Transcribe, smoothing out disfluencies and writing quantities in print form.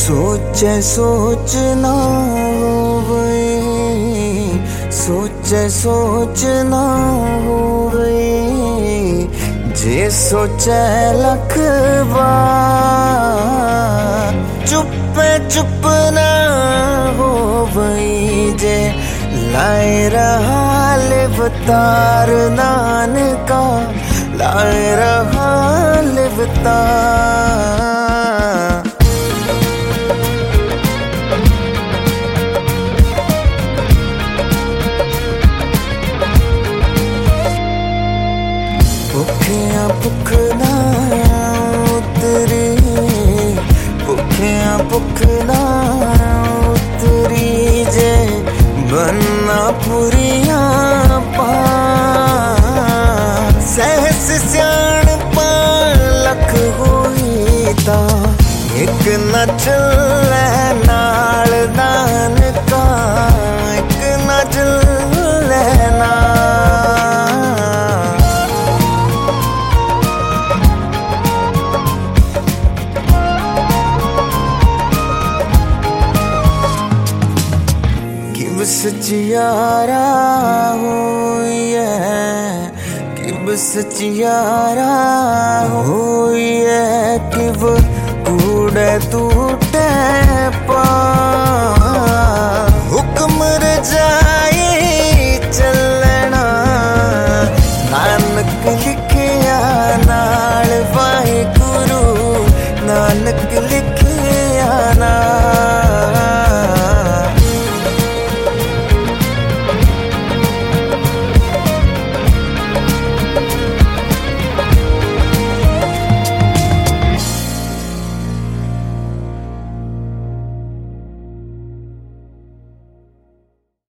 सोचे सोचना होवे, सोचे सोचना होवे, जे सोचे लख बार। चुपे चुप ना होवे, जे लाए रहा लिवतार नानका, लाए रहा लिवतार। भुखिया भुख ना उतरी, भुखिया भुख ना उतरी, जे बनना पुरिया पा। सहस स्याण पा लख होई ता, एक न चले नाल नानका, एक न चले नाल। किब सचियारा होइए, किब सचियारा होइए, किब कूड़े तू